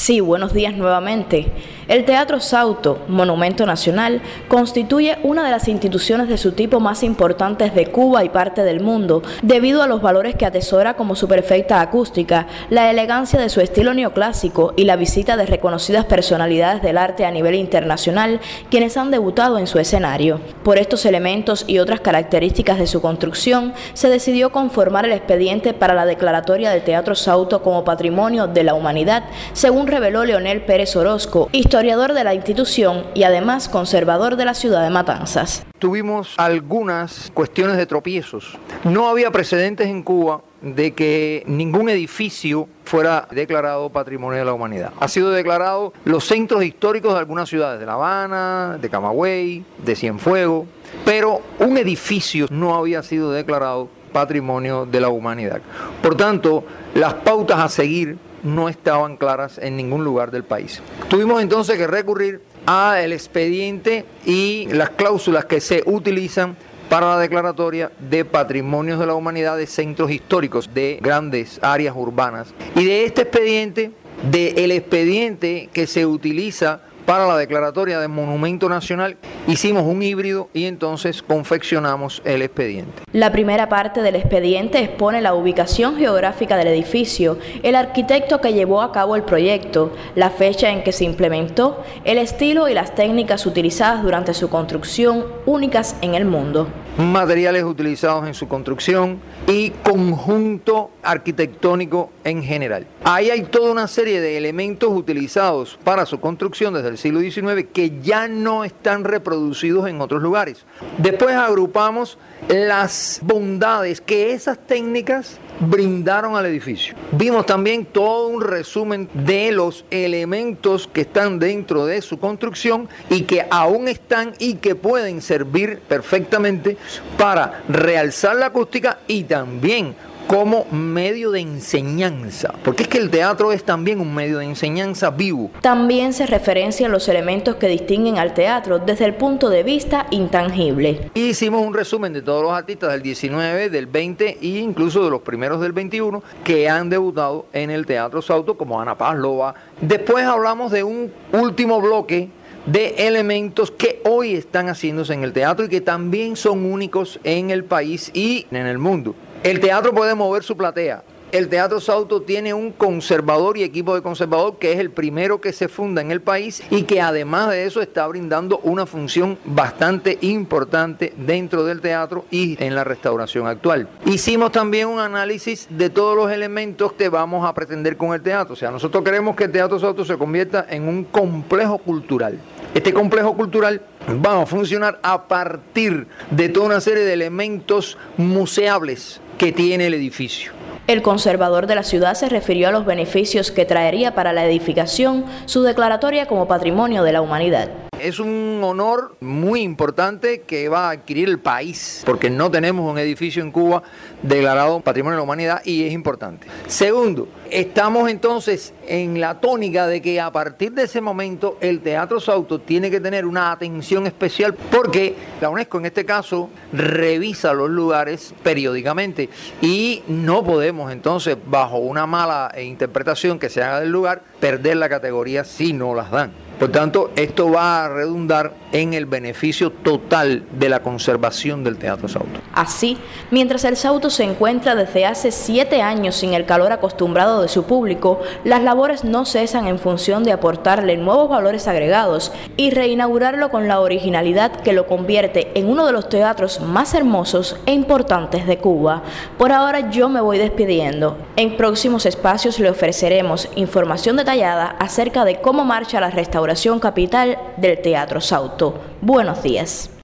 Sí, buenos días nuevamente. El Teatro Sauto, monumento nacional, constituye una de las instituciones de su tipo más importantes de Cuba y parte del mundo, debido a los valores que atesora como su perfecta acústica, la elegancia de su estilo neoclásico y la visita de reconocidas personalidades del arte a nivel internacional, quienes han debutado en su escenario. Por estos elementos y otras características de su construcción, se decidió conformar el expediente para la declaratoria del Teatro Sauto como Patrimonio de la Humanidad, según reveló Leonel Pérez Orozco, historiador de la institución y además conservador de la ciudad de Matanzas. Tuvimos algunas cuestiones de tropiezos. No había precedentes en Cuba de que ningún edificio fuera declarado Patrimonio de la Humanidad. Ha sido declarado los centros históricos de algunas ciudades, de La Habana, de Camagüey, de Cienfuegos, pero un edificio no había sido declarado Patrimonio de la Humanidad. Por tanto, las pautas a seguir no estaban claras en ningún lugar del país. Tuvimos entonces que recurrir al expediente y las cláusulas que se utilizan para la declaratoria de Patrimonios de la Humanidad de centros históricos de grandes áreas urbanas. Y de este expediente, del expediente que se utiliza para la declaratoria de Monumento Nacional, hicimos un híbrido y entonces confeccionamos el expediente. La primera parte del expediente expone la ubicación geográfica del edificio, el arquitecto que llevó a cabo el proyecto, la fecha en que se implementó, el estilo y las técnicas utilizadas durante su construcción, únicas en el mundo. Materiales utilizados en su construcción y conjunto arquitectónico en general. Ahí hay toda una serie de elementos utilizados para su construcción desde el siglo XIX que ya no están reproducidos en otros lugares. Después agrupamos las bondades que esas técnicas brindaron al edificio. Vimos también todo un resumen de los elementos que están dentro de su construcción y que aún están y que pueden servir perfectamente para realzar la acústica y también como medio de enseñanza, porque es que el teatro es también un medio de enseñanza vivo. También se referencian los elementos que distinguen al teatro desde el punto de vista intangible. Hicimos un resumen de todos los artistas del 19, del 20 e incluso de los primeros del 21 que han debutado en el Teatro Sauto, como Ana Pavlova. Después hablamos de un último bloque de elementos que hoy están haciéndose en el teatro y que también son únicos en el país y en el mundo. El teatro puede mover su platea. El Teatro Sauto tiene un conservador y equipo de conservador que es el primero que se funda en el país y que además de eso está brindando una función bastante importante dentro del teatro y en la restauración actual. Hicimos también un análisis de todos los elementos que vamos a pretender con el teatro. O sea, nosotros queremos que el Teatro Sauto se convierta en un complejo cultural. Este complejo cultural va a funcionar a partir de toda una serie de elementos museables que tiene el edificio. El conservador de la ciudad se refirió a los beneficios que traería para la edificación su declaratoria como Patrimonio de la Humanidad. Es un honor muy importante que va a adquirir el país, porque no tenemos un edificio en Cuba declarado Patrimonio de la Humanidad y es importante. Segundo, estamos entonces en la tónica de que a partir de ese momento el Teatro Sauto tiene que tener una atención especial porque la UNESCO en este caso revisa los lugares periódicamente y no podemos entonces bajo una mala interpretación que se haga del lugar perder la categoría si no las dan. Por tanto, esto va a redundar en el beneficio total de la conservación del Teatro Sauto. Así, mientras el Sauto se encuentra desde hace 7 años sin el calor acostumbrado de su público, las labores no cesan en función de aportarle nuevos valores agregados y reinaugurarlo con la originalidad que lo convierte en uno de los teatros más hermosos e importantes de Cuba. Por ahora yo me voy despidiendo. En próximos espacios le ofreceremos información detallada acerca de cómo marcha la restauración capital del Teatro Sauto. Buenos días.